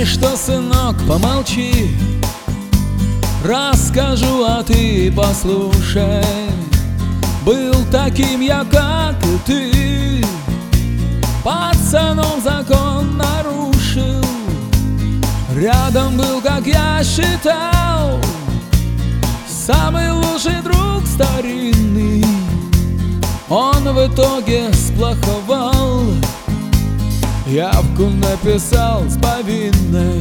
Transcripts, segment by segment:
Знаешь что, сынок, помолчи, расскажу, а ты послушай. Был таким я, как и ты, пацаном закон нарушил. Рядом был, как я считал, самый лучший друг старинный. Он в итоге сплоховал, явку написал с повинной.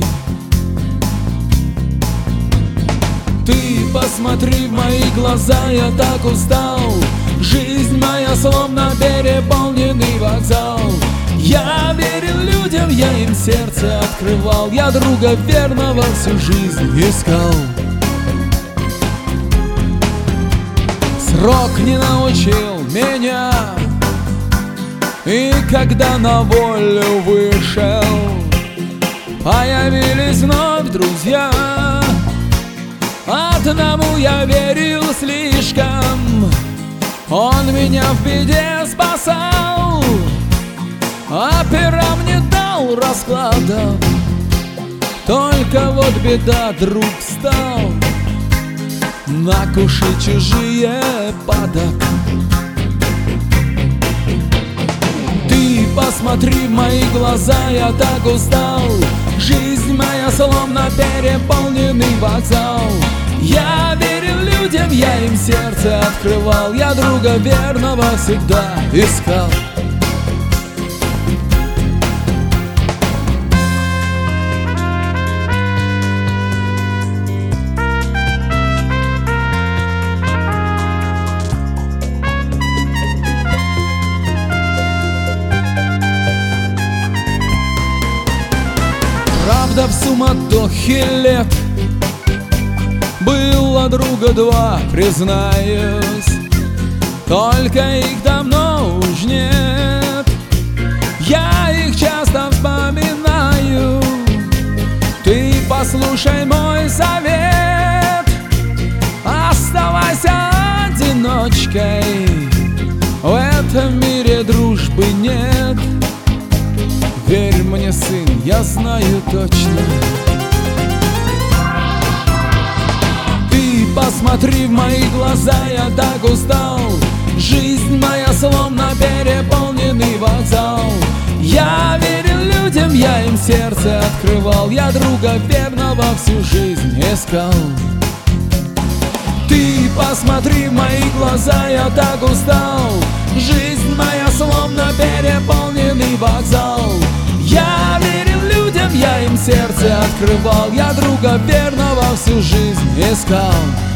Ты посмотри в мои глаза, я так устал. Жизнь моя словно переполненный вокзал. Я верил людям, я им сердце открывал. Я друга верного всю жизнь искал. Срок не научил меня, и когда на волю вышел, появились вновь друзья. Одному я верил слишком, он меня в беде спасал, а пера мне дал расклада. Только вот беда, друг стал на куши чужие падок. Ты посмотри в мои глаза, я так устал. Жизнь моя словно переполненный вокзал. Я верил людям, я им сердце открывал. Я друга верного всегда искал. Правда, в суматохе лет было друга два, признаюсь, только их давно уж нет. Я их часто вспоминаю. Ты послушай мой совет, оставайся одиночкой. В этом мире дружбы нет. Верь мне, сын, я знаю точно. Ты посмотри в мои глаза, я так устал. Жизнь моя словно переполненный вокзал. Я верил людям, я им сердце открывал. Я друга верного всю жизнь искал. Ты посмотри в мои глаза, я так устал. Жизнь моя словно переполненный вокзал. Я верил людям, я им сердце открывал. Я друга верного всю жизнь искал.